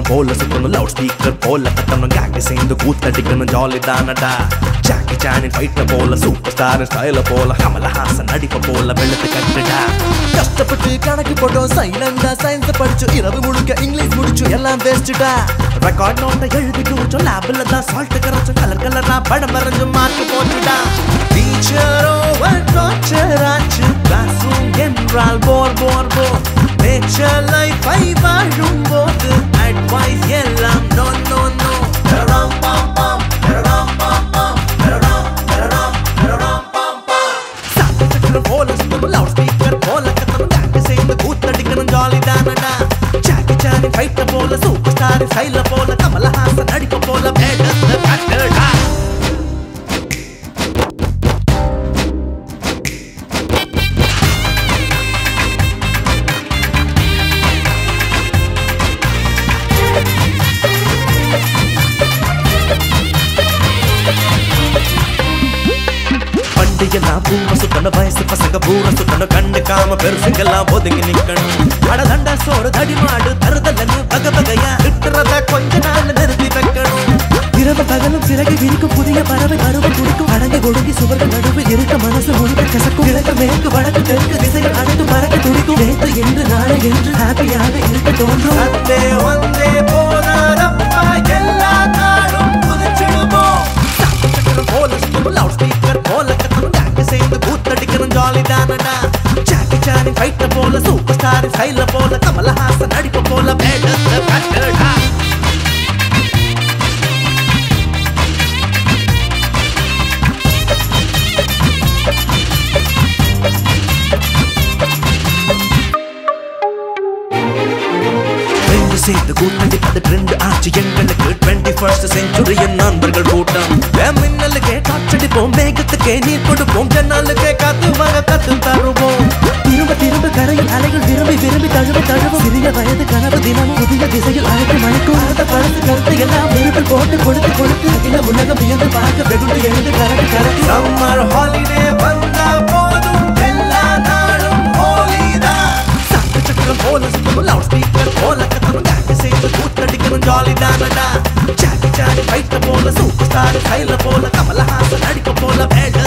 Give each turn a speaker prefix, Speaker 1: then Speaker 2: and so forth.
Speaker 1: போல சுத்தணும் loud speaker போல கட்டணும் கேங்க சேர்ந்து கூத்தடிக்கணும் ஜாலி தானடா ஜாக்கி சானின் ஃபைட்ட போல சூப்பர் ஸ்டார் ஸ்டைல போல கமலஹாசன் நடிப்ப போல வெள்ளத்து கட்டுடா கஷ்டப்பட்டு கணக்கு போட்டோம் சைலண்டா சயின்ஸ் படிச்சு இரவு முழுக்க இங்கிலீஷ் முடிச்சு எல்லாம் வேஸ்ட்டுடா ரெக்கார்ட் நோட்டை எழுதி குறிச்சோம் லேபில் தான் சால்ட் கரைச்சோம் கலர் கலரா படம் வரைஞ்சு மார்க் போட்டுடா டீச்சரோ டார்ச்சர் ஆச்சு கிளாஸ் ரூம் என்றால் போர் போர் போர் நேச்சர் லைஃபை வாழும் போது அட்வைஸ் எல்லாம் நோ நோ நோ தரம் பம் பம் தரம் பம் பம் தரம் தரம் தரம் பம் பம் சாப்பிட்டு போல சுத்தம் லவுட் ஸ்பீக்கர் போல கத்தணும் கேங்க சேர்ந்து கூத்தடிக்கணும் ஜாலி தானடா ஜாக்கி சானின் ஃபைட்ட போல சூப்பர் ஸ்டார் ஸ்டைல போல கமலஹாசன் நடிப்ப போல வேடத்தை கட்டுடா எல்லாம் பூம சுத்தன வயசு பசங்க பூரா சுத்தன கண்டுக்காம பெருசுங்கெல்லாம் ஒதுங்கி நிக்கணும் அடதண்ட சோறு தடிமாடு தருதலன்னு வகை வகையா கிட்டுறத கொஞ்ச நாள் நிறுத்தி வைக்கணும் இரவு பகலும் சிறகு விரிக்கும் புதிய பறவை கருவை குடிக்கும் அடங்கி ஒடுங்கி சுவர்கள் நடுவில் இருக்க மனசு முழுக்க கசக்கும் கிழக்கு மேற்கு வடக்கு தெற்கு திசைகள் அனைத்து பறக்க துடிக்கும் நேற்று என்று நாளை என்று ஹாப்பியாக இருக்க தோன்றும் அத்தே வந்தே போனாரப்பா எல்லா நாளும் புதிச்சிடுவோம் போல சுத்தம் லவுட் ஸ்பீக்கர் போல கத்தணும் கேங்க சேர்ந்து கூத்தடிக்கணும் ஜாலி தானடா ஜாக்கி சானின் ஃபைட்ட போல சூப்பர் ஸ்டார் ஸ்டைல போல கமலஹாசன் நடிப்ப போல வேடத்தை கட்டுடா சேர்ந்து கூட்டடிப்பது ட்ரெண்ட் ஆச்சு எங்களுக்கு 21st செஞ்சுரியின் நண்பர்கள் கூட்டம் மின்னலுக்கே காற்றடிப்போம் வேகத்துக்கே நீர் கொடுப்போம் ஜன்னாலுக்கே காத்து வாங்க கத்து தருவோம் திரும்ப திரும்ப கரையில் அலைகள் விரும்பி விரும்பி தழுவ தழுவும் சிறிய வயது கனவு தினமும் புதிய திசையில் அழைத்து மணிக்கும் அடுத்த பழத்து கருத்து எல்லாம் நெருப்பில் போட்டு கொடுத்து கொடுத்து அகில உலகம் வியந்து பார்க்க வெகுண்டு எழுந்து கரடி கரடி சம்மர் ஹாலிடே வந்தா போதும் எல்லா நாளும் ஹோலிதான் சாப்பிட்டு சக்கரம் போல சுத்தம் லவுட் ஸ்பீக்கர் போல கத்தணும் சேர்ந்து கூத்தடிக்கணும் ஜாலி தானடா ஜாக்கி சானின் ஃபைட்ட போல சூப்பர் ஸ்டார் ஸ்டைல போல கமலஹாசன் நடிப்ப போல வேட